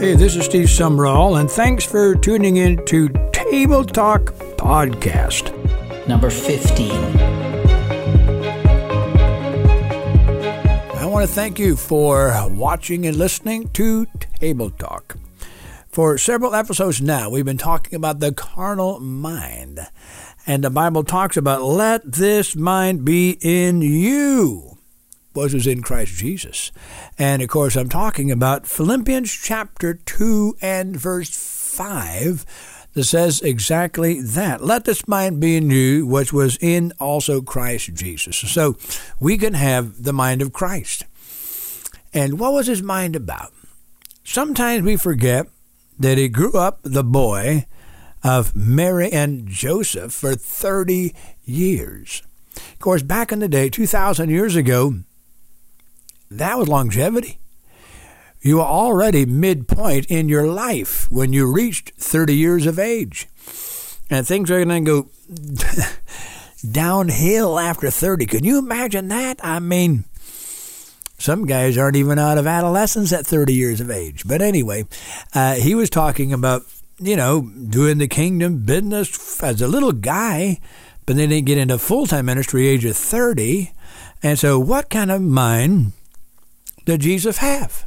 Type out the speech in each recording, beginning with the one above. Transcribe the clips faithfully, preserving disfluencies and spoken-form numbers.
Hey, this is Steve Sumrall, and thanks for tuning in to Table Talk Podcast. Number fifteen. I want to thank you for watching and listening to Table Talk. For several episodes now, we've been talking about the carnal mind. And the Bible talks about, let this mind be in you, which is in Christ Jesus. And, of course, I'm talking about Philippians chapter two and verse five that says exactly that. Let this mind be in you, which was in also Christ Jesus. So we can have the mind of Christ. And what was his mind about? Sometimes we forget that he grew up the boy of Mary and Joseph for thirty years. Of course, back in the day, two thousand years ago, that was longevity. You were already midpoint in your life when you reached thirty years of age. And things are going to go downhill after thirty. Can you imagine that? I mean, some guys aren't even out of adolescence at thirty years of age. But anyway, uh, he was talking about, you know, doing the kingdom business as a little guy, but then didn't get into full-time ministry age of thirty. And so what kind of mind did Jesus have?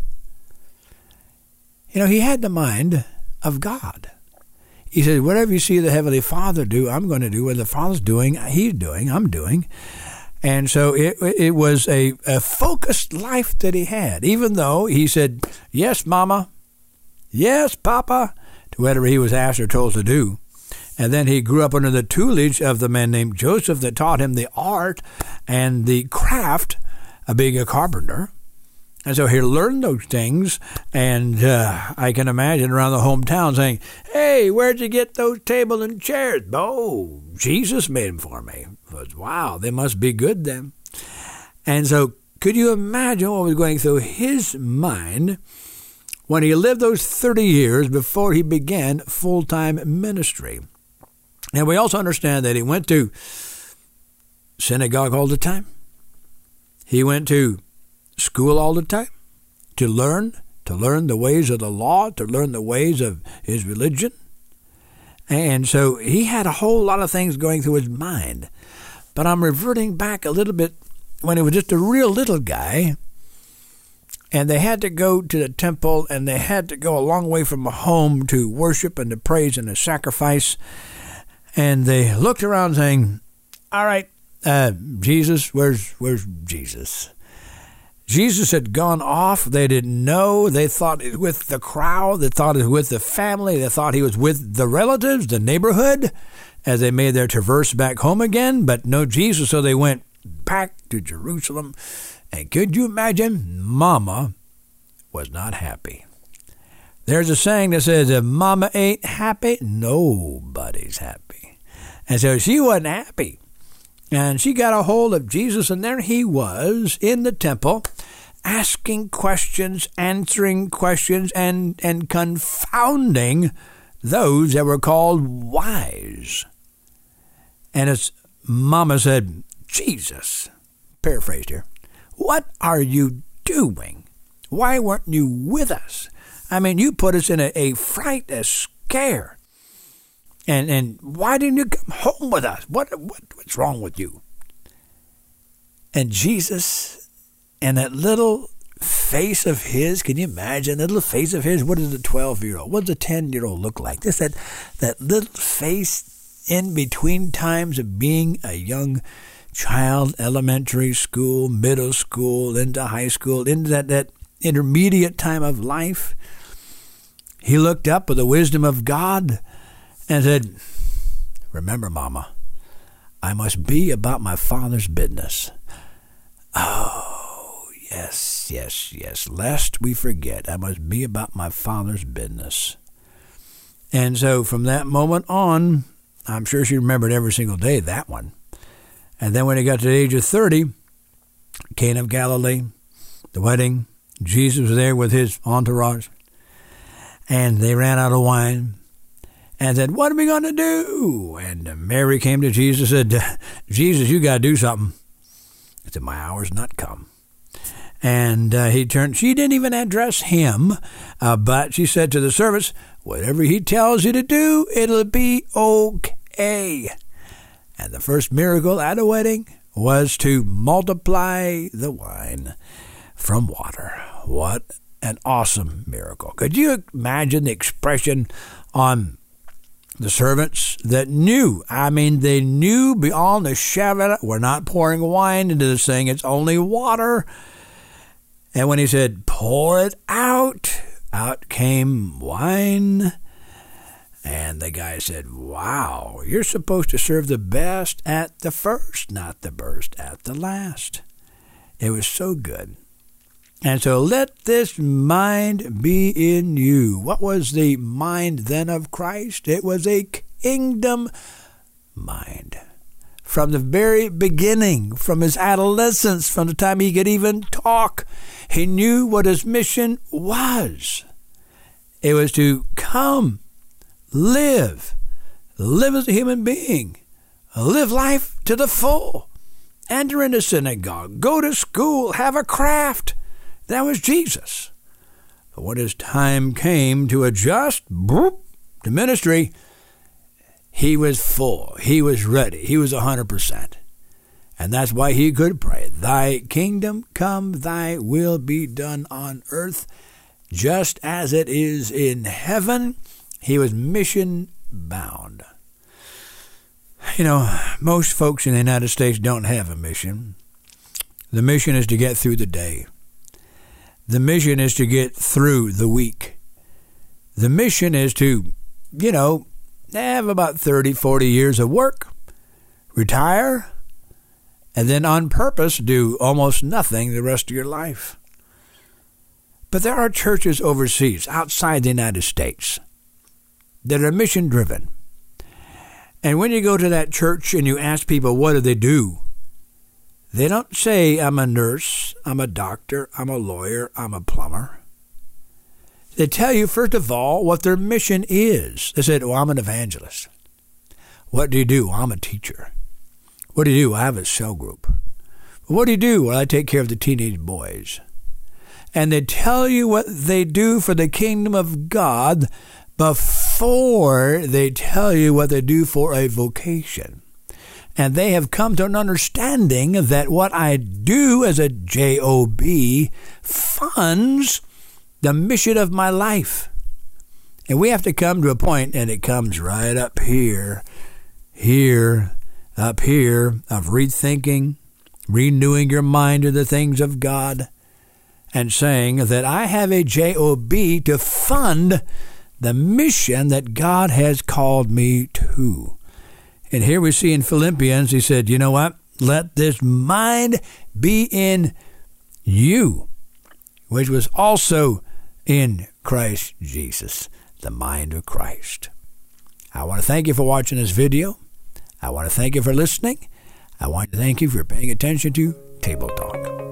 You know, he had the mind of God. He said, whatever you see the Heavenly Father do, I'm going to do. What the Father's doing, he's doing, I'm doing. And so it it was a, a focused life that he had, even though he said, yes, Mama, yes, Papa, to whatever he was asked or told to do. And then he grew up under the tutelage of the man named Joseph that taught him the art and the craft of being a carpenter. And so he learned those things, and uh, I can imagine around the hometown saying, hey, where'd you get those tables and chairs? Oh, Jesus made them for me. But, wow, they must be good then. And so could you imagine what was going through his mind when he lived those thirty years before he began full-time ministry? And we also understand that he went to synagogue all the time. He went to school all the time to learn, to learn the ways of the law, to learn the ways of his religion. And so he had a whole lot of things going through his mind. But I'm reverting back a little bit when he was just a real little guy, and they had to go to the temple, and they had to go a long way from home to worship and to praise and to sacrifice. And they looked around saying, all right, uh, Jesus, where's where's Jesus? Jesus had gone off. They didn't know. They thought it was with the crowd. They thought it was with the family. They thought he was with the relatives, the neighborhood, as they made their traverse back home again. But no Jesus, so they went back to Jerusalem. And could you imagine? Mama was not happy. There's a saying that says, if Mama ain't happy, nobody's happy. And so she wasn't happy. And she got a hold of Jesus, and there he was in the temple, asking questions, answering questions, and, and confounding those that were called wise. And his Mama said, Jesus, paraphrased here, what are you doing? Why weren't you with us? I mean, you put us in a, a fright, a scare. And and why didn't you come home with us? What, what what's wrong with you? And Jesus, and that little face of his, can you imagine that little face of his? What does a twelve-year-old, what does a ten-year-old look like? Just that, that little face in between times of being a young child, elementary school, middle school, into high school, into that, that intermediate time of life. He looked up with the wisdom of God and said, remember, Mama, I must be about my Father's business. Oh, yes, yes, yes. Lest we forget, I must be about my Father's business. And so from that moment on, I'm sure she remembered every single day that one. And then when he got to the age of thirty, Cana of Galilee, the wedding, Jesus was there with his entourage, and they ran out of wine. And said, what are we going to do? And Mary came to Jesus and said, Jesus, you got to do something. He said, my hour's not come. And uh, he turned, she didn't even address him, uh, but she said to the servants, whatever he tells you to do, it'll be okay. And the first miracle at a wedding was to multiply the wine from water. What an awesome miracle. Could you imagine the expression on the servants that knew? I mean, they knew beyond the shadow, we're not pouring wine into this thing, it's only water. And when he said, pour it out, out came wine. And the guy said, wow, you're supposed to serve the best at the first, not the worst at the last. It was so good. And so let this mind be in you. What was the mind then of Christ? It was a kingdom mind. From the very beginning, from his adolescence, from the time he could even talk, he knew what his mission was. It was to come, live, live as a human being, live life to the full, enter into synagogue, go to school, have a craft. That was Jesus. But when his time came to adjust boop, to ministry, he was full. He was ready. He was one hundred percent. And that's why he could pray, thy kingdom come, thy will be done on earth, just as it is in heaven. He was mission bound. You know, most folks in the United States don't have a mission. The mission is to get through the day. The mission is to get through the week. The mission is to, you know, have about thirty, forty years of work, retire, and then on purpose do almost nothing the rest of your life. But there are churches overseas, outside the United States, that are mission-driven. And when you go to that church and you ask people, what do they do? They don't say, I'm a nurse, I'm a doctor, I'm a lawyer, I'm a plumber. They tell you, first of all, what their mission is. They said, oh, I'm an evangelist. What do you do? I'm a teacher. What do you do? I have a cell group. What do you do? Well, I take care of the teenage boys. And they tell you what they do for the kingdom of God before they tell you what they do for a vocation. And they have come to an understanding that what I do as a job funds the mission of my life. And we have to come to a point, and it comes right up here, here, up here, of rethinking, renewing your mind to the things of God, and saying that I have a job to fund the mission that God has called me to. And here we see in Philippians, he said, you know what? Let this mind be in you, which was also in Christ Jesus, the mind of Christ. I want to thank you for watching this video. I want to thank you for listening. I want to thank you for paying attention to Table Talk.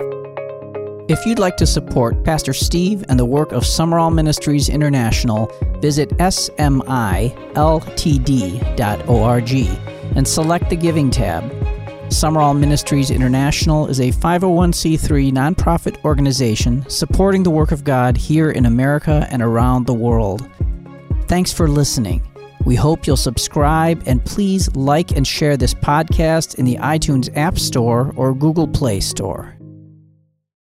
If you'd like to support Pastor Steve and the work of Summerall Ministries International, visit S M I L T D dot org and select the Giving tab. Summerall Ministries International is a five oh one c three nonprofit organization supporting the work of God here in America and around the world. Thanks for listening. We hope you'll subscribe, and please like and share this podcast in the iTunes App Store or Google Play Store.